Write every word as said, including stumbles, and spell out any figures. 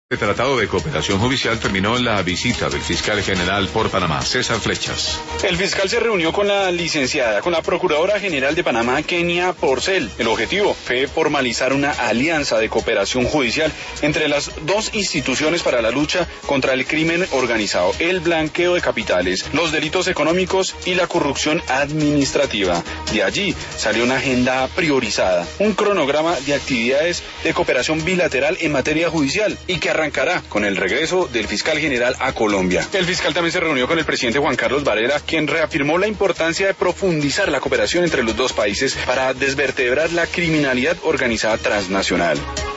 El Tratado de Cooperación Judicial terminó en la visita del fiscal general por Panamá, César Flechas. El fiscal se reunió con la licenciada, con la Procuradora General de Panamá, Kenia Porcel. El objetivo fue formalizar una alianza de cooperación judicial entre las dos instituciones para la lucha contra el crimen organizado, el blanqueo de capitales, los delitos económicos y la corrupción administrativa. De allí salió una agenda priorizada, un cronograma de actividades de cooperación bilateral en materia judicial y que arrancará con el regreso del fiscal general a Colombia. El fiscal también se reunió con el presidente Juan Carlos Varela, quien reafirmó la importancia de profundizar la cooperación entre los dos países para desvertebrar la criminalidad organizada transnacional.